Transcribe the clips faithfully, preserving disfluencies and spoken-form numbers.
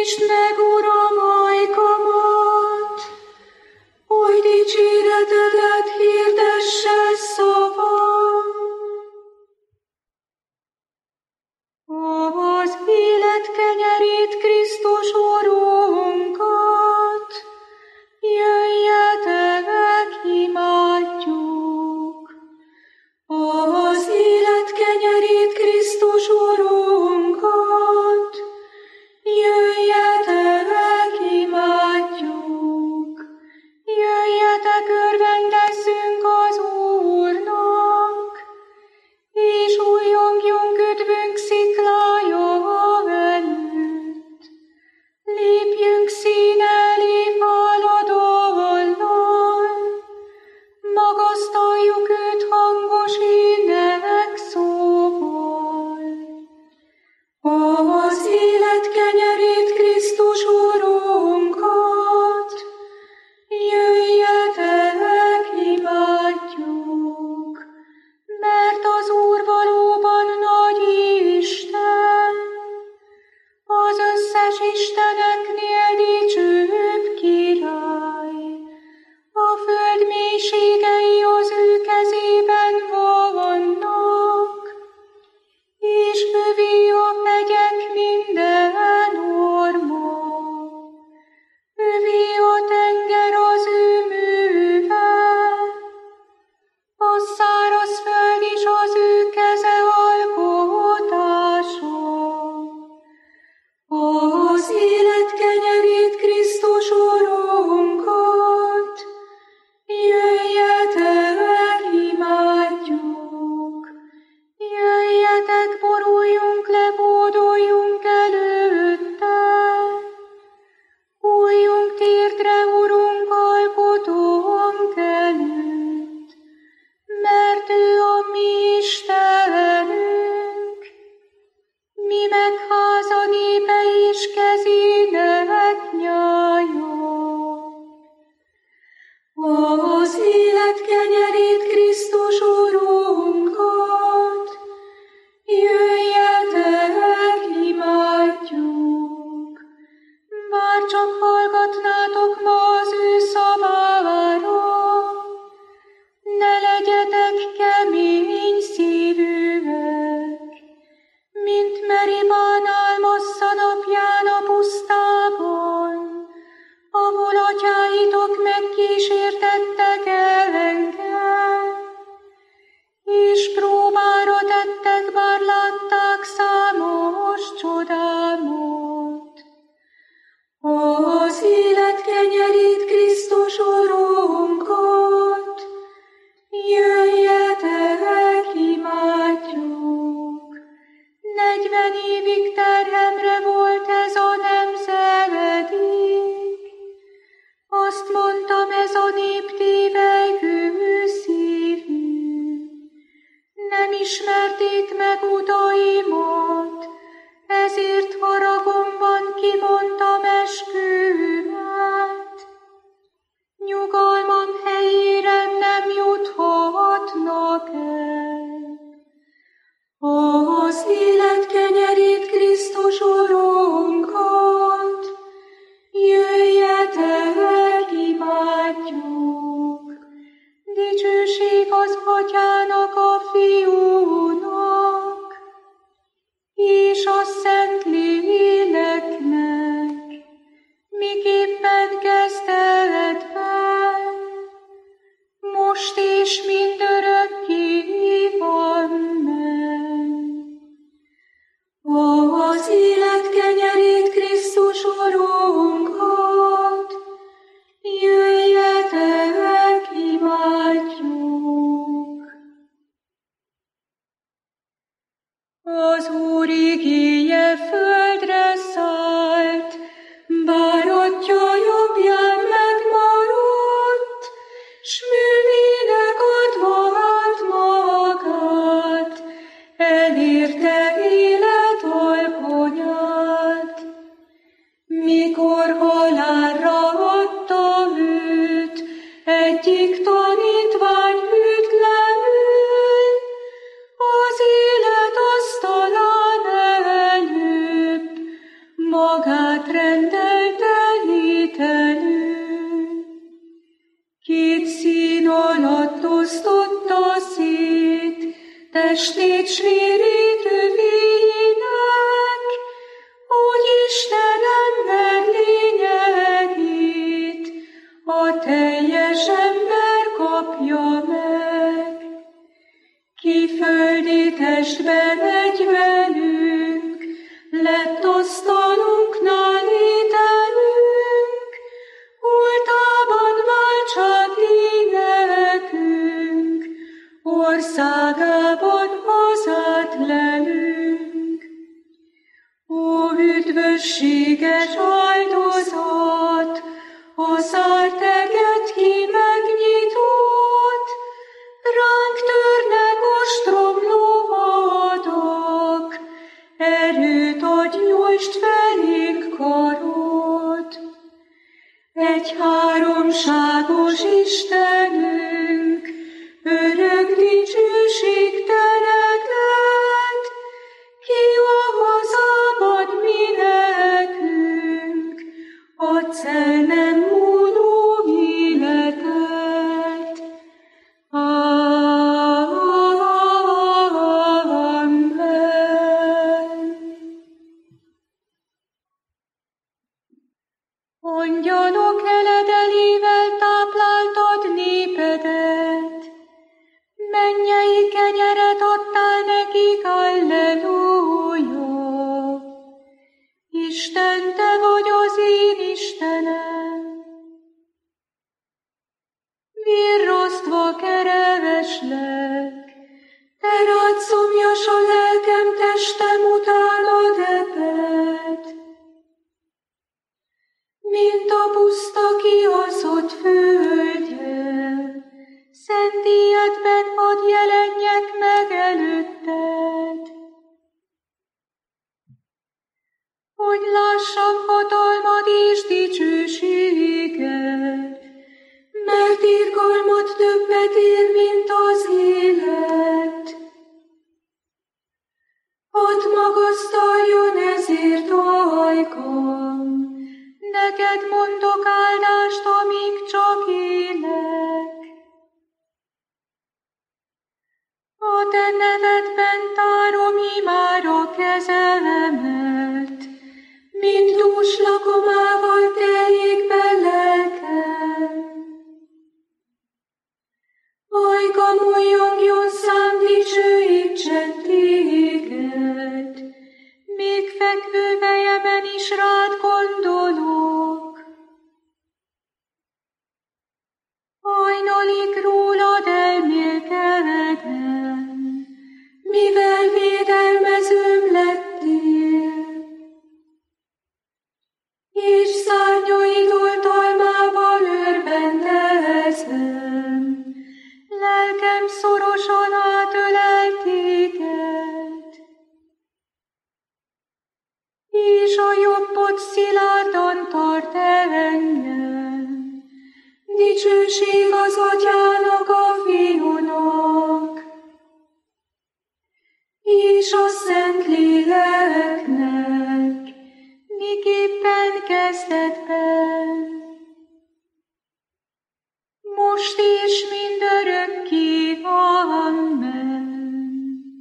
Szólítsd meg, Uram, ajkamat, hogy dicséretedet hirdesse szavam. Az élet kenyerét, Krisztus Urunkat, jöjjetek, imádjuk. Az élet kenyerét, Krisztus Urunkat, jöjjetek, imádjuk. Jöjjetek, örvendezzünk az Úrnak, és újjongjunk üdvünk sziklája előtt. Lépjünk szín elé háladollal, magasztaljuk őt hangos énekszóval. Az élet kenyerét, Krisztus Urunkat, jöjjetek, imádjuk, mert az Úr valóban nagy Isten, az összes isteneknél dicsőbb király. A föld mélységei az ő kezében vannak, és övé a hegyek minden orma. Övé a tenger az ő műve, a száraz föld is az ő keze alkotása. Az élet kenyerét, Krisztus Urunkat, jöjjetek, imádjuk. Jöjjetek, boruljunk le, bódoljunk előtte. Hulljunk térdre, Urunk, alkotónk előtt, mert ő a mi Istenünk, mi meg háza népe és kezének nyája. Az élet kenyerét, Krisztus Urunkat, jöjjetek, imádjuk. Bár csak hallgatnátok ma az ő szavára, ne legyetek kemény szívűek, mint Meribán Álmassza napján a pusztában, ahol atyáitok megkísértettek engem, és próbára tettek, bár látták számos csodámot. Az élet kenyerét, Krisztus Urunkat, jöjjetek, imádjuk. Negyven évig terhemre volt ez a nemzedék, azt mondtam, ez a nép tévelygő szívű. Nem ismerték meg udaimat, ezért haragomban kimondtam eskümet. Nyugalmam helyére nem juthatnak el. Az élet kenyerét, Krisztus Urunkat, jöjjetek, imádjuk. Dicsőség az Atyának, a Fiúnak, és a Szent Léleknek, miképpen kezdetben, most és mindörökké van meg. Az élet kenyerét, Krisztus Urunkat, jöjjetek, imádjuk. Az Úr igéje földre szállt, bár Atya jobbján megmaradt, s művének adva át magát, elérte élet alkonyát. Mikor halálra adta őt, egyik tanítvány hűtlenül, az élet asztalán előbb, magát rendeltenítenő. Két szín alatt osztotta szét testét sérítő véinek, hogy Isten ember lényegét a teljes ember kapja meg. Ki földi testben egy velünk, lett asztalunknál ételünk, oltában váltság énekünk, országában hazát lelünk. Ó, üdvösséges áldozat, a zárt eget ki megnyitott, ránk törnek ostrom lovadak, erőt adj, nyújtsd felénk karod. Egy háromságos Istenünk, örök dicsőség tereget, ki a hazában mi nekünk, adsz el nem múló életet. Angyalok eledelével tápláltad népedet, mennyei kenyeret adtál nekik, alleluja. Isten, te vagy az én Istenem, virrasztva kereveslek, te rád szomjas a lelkem, testem utálod ebed. Mint a puszta kiaszott földje, szent ijedben hadd jelenjek meg előtted. Hogy lássam hatalmad és dicsőséged, mert irgalmat többet ér, mint az élet. Hadd magasztaljon ezért ajkam, neked mondok áldást, amíg csak élek. A te nevedben tárom imára kezemet, mint dús lakomával teljék be lelkem. Ajkam újjongjon szám, dicsőítsen téged, még fekvő vejemen is rád gondolok. Hajnalig rólad elmélkedem, mivel védelmezőm lettél, és szárnyaid oltalmával örvendezem, lelkem szorosan átölel téged, és a jobbod szilárdan tart el engem. Dicsőség az Atyának, a Fiúnak, és a Szentléleknek, miképpen kezdetben, most és mindörökké. Amen.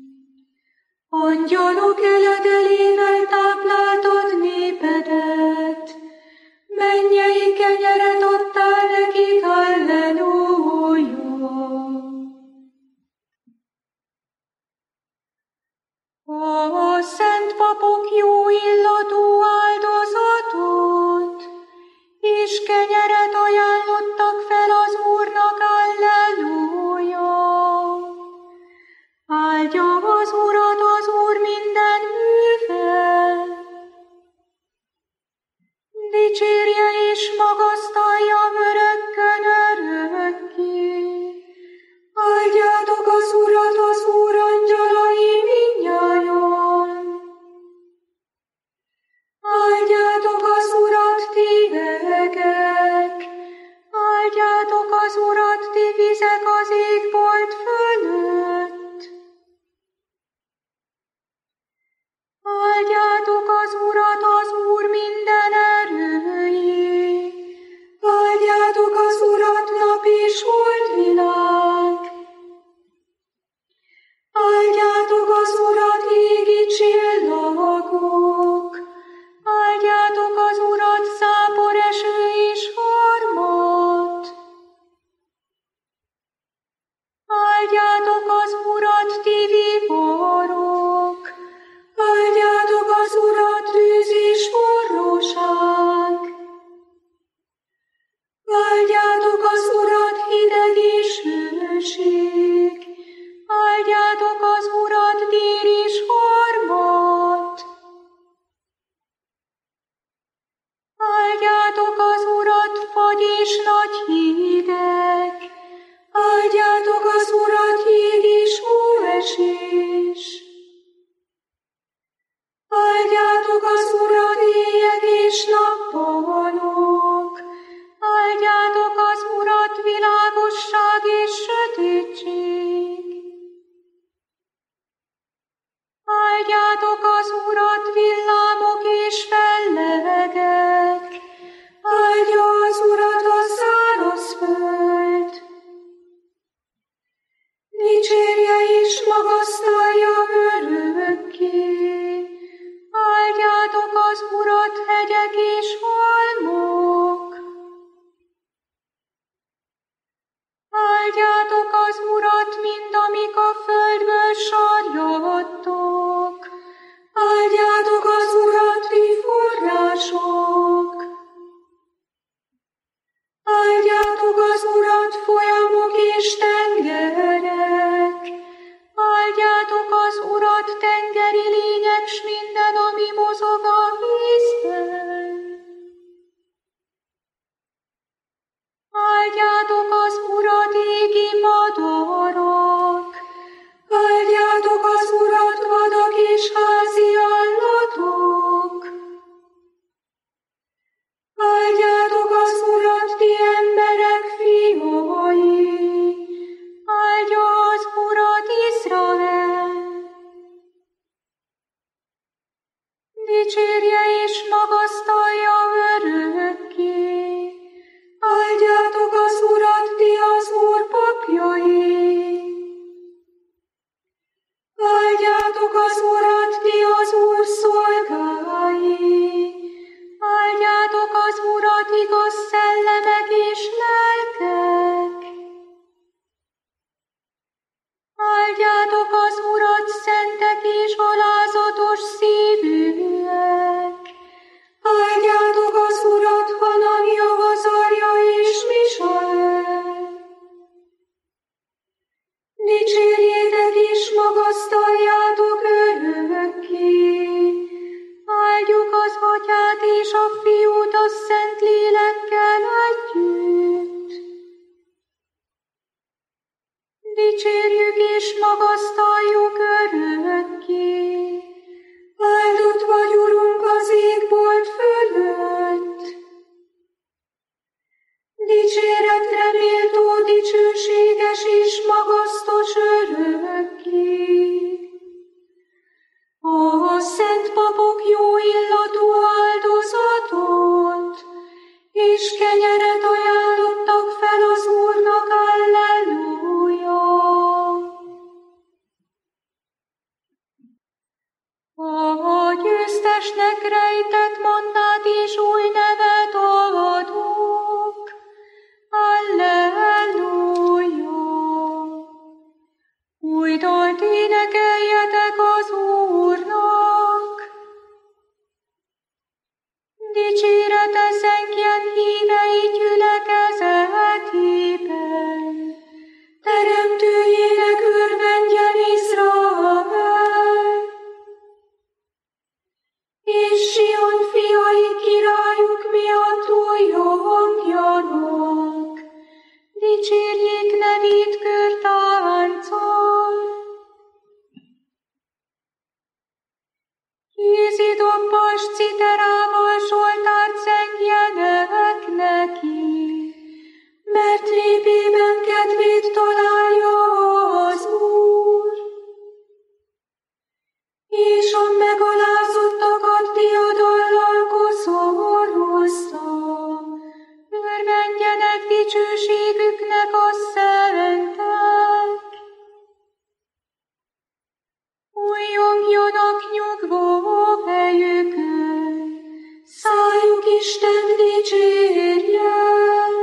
Angyalok eledelével tápláltad népedet, mennyei kenyeret adtál nekik, alleluja. A szent papok jó illatú áldozatot és kenyeret ajánlottak fel az Úrnak, alleluja. Áldja az Urat az Úr minden műve, dicsérje és magasztalja örökkön örökké. Áldjátok az Urat, az Úr angyalai mindnyájan. Áldjátok az Urat, ti egek, áldjátok az Urat, ti vizek az égbolt fölött. Áldjátok az Urat, az Úr mi Urat, hegyek és halmok. Áldjátok az Urat, mind amik a földből sarjadtok. Áldjátok az Urat, ti források. Áldjátok az Urat, folyamok és tengerek. Áldjátok az Urat, tengeri lények, s minden, ami mozog a vízben. Áldjátok az Urat, égi madarak. Áldjátok az Urat, vadak és házi állatok. Áldjátok az Urat, ti emberek fiai. Áldja az Urat, Izrael. Dicsérje és magasztalja örökké. Áldjátok az Urat, ti az Úr papjai. Áldjátok az Urat, ti az Úr szolgái. Áldjátok az Urat, igaz szellemek és lelkek. Áldjátok az Urat, szentek és alázatos szívűek. Áldjátok az Urat, Hanania, Azarja és Misael. Dicsérjétek és magasztaljátok örökké. Áldjuk az Atyát és a Fiút a Szent Lélekkel együtt. Dicsérjük és magasztaljuk örökké. Áldott vagy, Urunk, az égbolt fölött. Dicséretre méltó, dicsőséges és magasztos örökké. A szent papok jó illatú áldozatot, és kenyeret ajánlottak fel az Úrnak, alleluja. A győztesnek rejtett mannát és új nevet adok, alleluja. Új dalt énekeljetek az Úrnak. Dicsérete zengjen hívei gyülekezetében. Teremtőjének örvendjen Izrael. És Sion fiai királyuk miatt újjongjanak. Dicsérjék nevét körtánccal. Kézidobbal s citerával zsoltárt zengjenek neki, mert népében kedvét találja az Úr. És a megalázottakat diadallal koszorozza, örvendjenek dicsőségüknek a szentek. Újjongjanak nyugvó helyükön, szájuk Isten dicsérjen.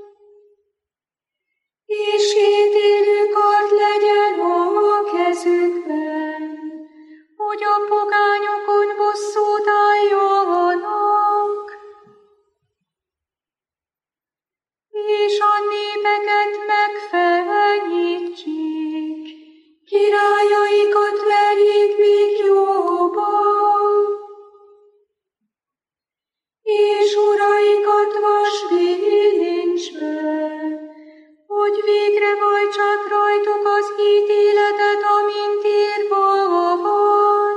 És kétélű kard legyen a kezükben, hogy a pogányokon bosszút álljanak. És a népeket megfenyítsék, királyaikat verjék békjóba, és uraikat vasbilincsbe, hogy végre vajtsák rajtuk az ítéletet, amint írva van.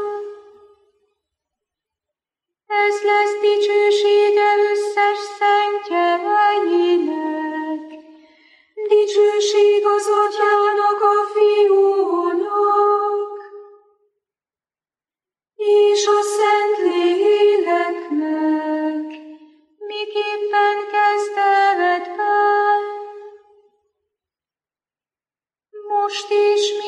Ez lesz dicsősége összes szentjeinek, dicsőség az Atyának, a Fiúnak, és a Szent Léleknek, miképpen kezdetben, most is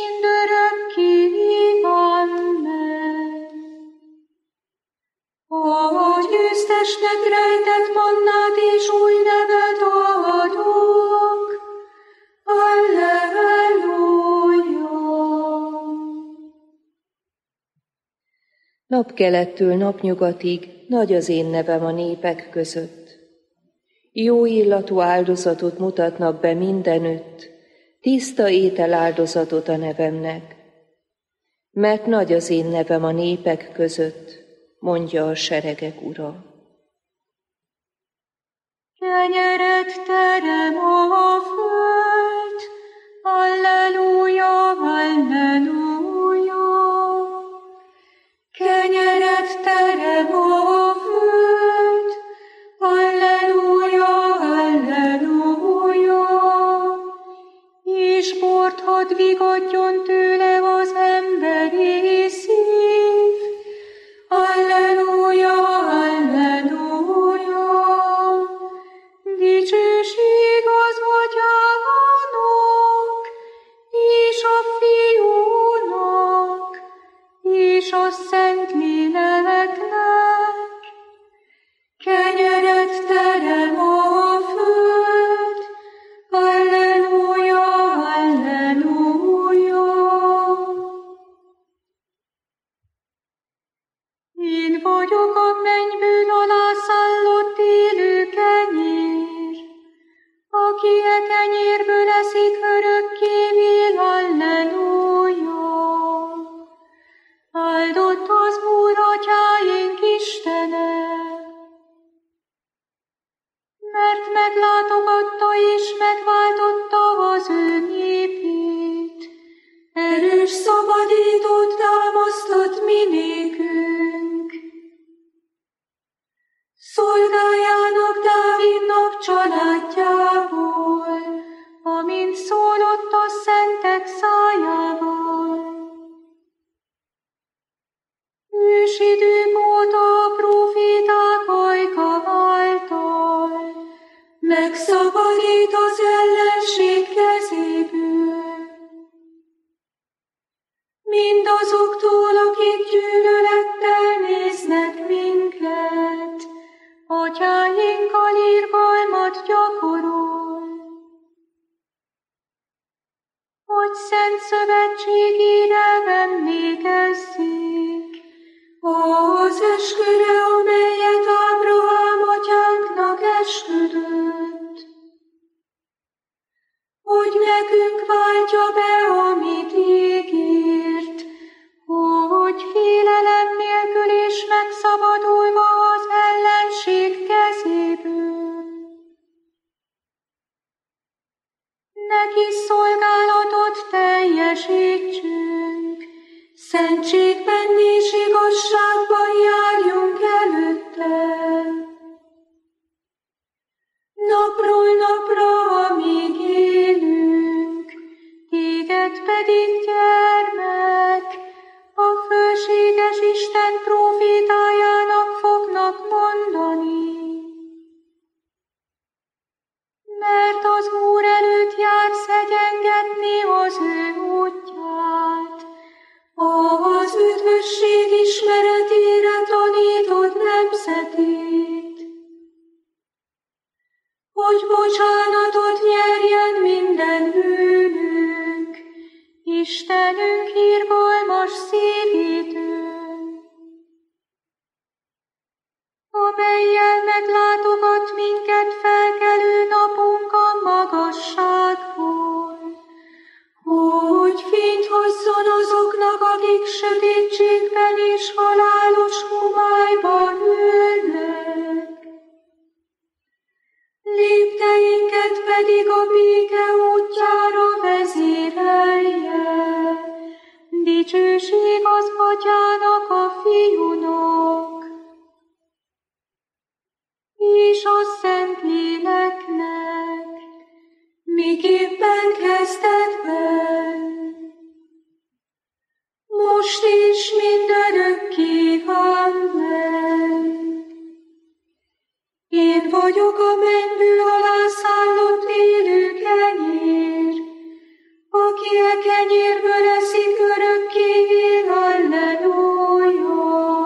Napkelettől napnyugatig nagy az én nevem a népek között. Jó illatú áldozatot mutatnak be mindenütt, tiszta étel áldozatot a nevemnek. Mert nagy az én nevem a népek között, mondja a seregek Ura. Kenyeret terem a föld, Alleluja, Alleluja. Kenyeret terem a föld, Alleluja, Alleluja. És bort hadd vigadjon tőle az emberi szív, Alleluja, Alleluja. Dicsőség az Atyának, és a Fiúnak, és a Szentléleknek. Kenyeret terem a föld, Alleluja, Alleluja. Én vagyok a mennyből alászállott élő kenyér, aki e kenyérből eszik, örökké él, Alleluja. Áldott az Úr, Atyáink Istene, mert meglátogatta és megváltotta az ő népét, erős szabadítót támasztott mi nékünk. Szolgájának Dávidnak családjából, amint szólott a szentek szájával. Ősidők óta a próféták ajka által megszabadít az ellenség kezéből. Mindazoktól, akik gyűlölettel néznek minket, atyáinkkal irgalmat gyakorol. Hogy szent szövetségére emlékezzék, az esküre, amelyet Ábrahám atyánknak esküdött, hogy nekünk váltja be, amit ígért, hogy félelem nélkül és megszabadulva az ellenség kezéből. Neki szolgálatot teljesítsünk, szentségben és igazságban járjunk előtte. Napról napra, amíg élünk, téged pedig, gyermek, a fölséges Isten prófétájának fognak mondani. Mert az Úr előtt jársz egyengetni az ő útját, az üdvösség ismeretére tanítod nemzetét, hogy bocsánatot nyerjen minden bűnünk, Istenünk irgalmas szívétől, amellyel meglátogat minket felkelő napunk a magasságból, hogy fényt hozzon azoknak, akik sötétségben és halálos homályban ülnek. Lépteinket pedig a béke útjára vezérelje. Dicsőség az Atyának, a Fiúnak, és a Szentléleknek, miképpen kezdetben, most is mindörökké. Amen. Én vagyok a mennyből alászállott élő kenyér, aki a kenyérből eszik, örökké él, Alleluja.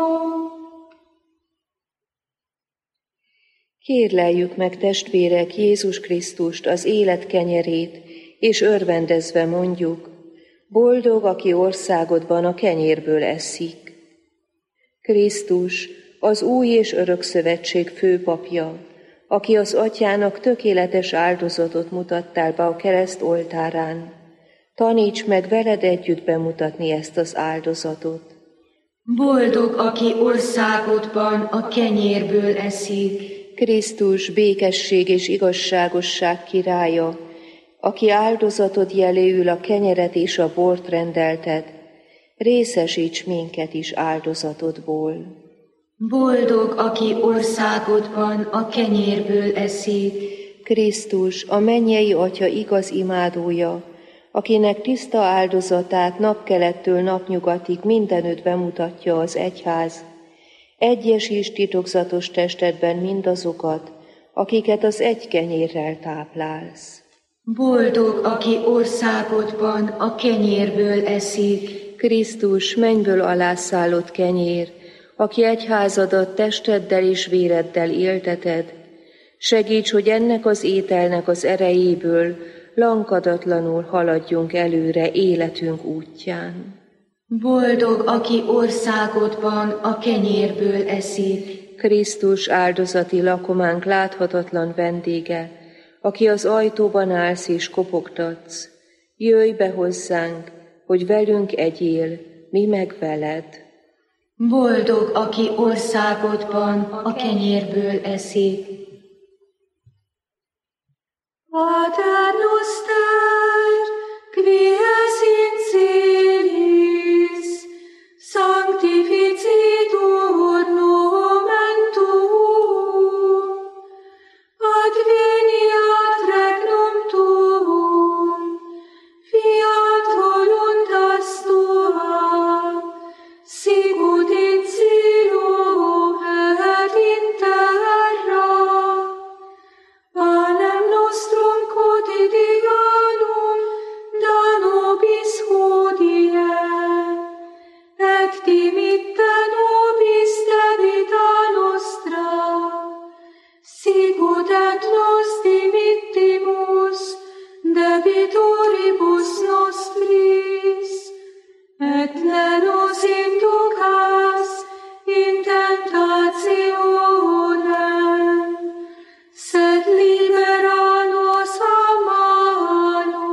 Kérleljük meg, testvérek, Jézus Krisztust, az élet kenyerét, és örvendezve mondjuk, boldog, aki országodban a kenyérből eszik. Krisztus, az új és örök szövetség főpapja, aki az Atyának tökéletes áldozatot mutattál be a kereszt oltárán, taníts meg veled együtt bemutatni ezt az áldozatot. Boldog, aki országodban a kenyérből eszik. Krisztus, békesség és igazságosság királya, aki áldozatod jeléül a kenyeret és a bort rendelted, részesíts minket is áldozatodból. Boldog, aki országodban a kenyérből eszik. Krisztus, a mennyei Atya igaz imádója, akinek tiszta áldozatát napkelettől napnyugatig mindenütt bemutatja az egyház, egyesíts titokzatos testedben mindazokat, akiket az egy kenyérrel táplálsz. Boldog, aki országodban a kenyérből eszik. Krisztus, mennyből alászállott kenyér, aki egyházadat testeddel és véreddel élteted, segíts, hogy ennek az ételnek az erejéből lankadatlanul haladjunk előre életünk útján. Boldog, aki országodban a kenyérből eszik. Krisztus, áldozati lakománk láthatatlan vendége, aki az ajtóban állsz és kopogtatsz, jöjj be hozzánk, hogy velünk egyél, mi meg veled. Boldog, aki országodban a kenyérből eszik. Pater noster, qui es in celis, sanctificetur nomen tuum, adveniat regnum tuum, fiat voluntas tua, sicut in cielo et in terra. Panem nostrum quotidianum da nobis hodie, et dimitte nobis debita nostra, sicut et nos dimittimus debitoribus nostris, et ne nos inducas in tentationem, sed libera nos a malo.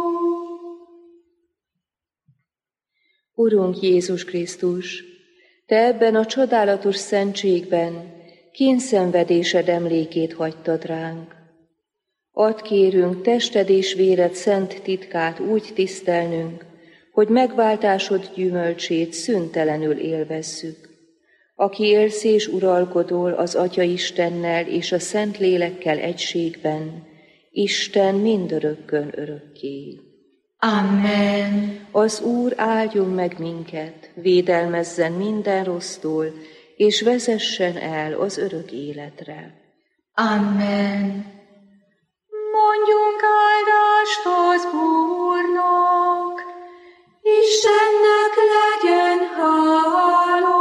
Urunk Jézus Krisztus, Te ebben a csodálatos szentségben kínszenvedésed emlékét hagytad ránk. Add kérünk tested és véred szent titkát úgy tisztelnünk, hogy megváltásod gyümölcsét szüntelenül élvezzük. Aki élsz és uralkodol az Atya Istennel és a Szent Lélekkel egységben, Isten mindörökkön örökké. Amen. Az Úr áldjon meg minket, védelmezzen minden rossztól, és vezessen el az örök életre. Amen. Mondjunk áldást az Úrnak, Istennek legyen hála.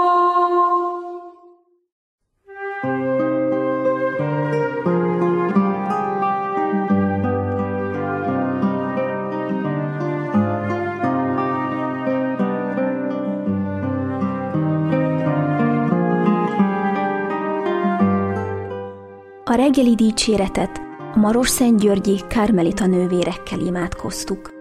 A reggeli dicséretet a Marosszentgyörgyi Kármelita nővérekkel imádkoztuk.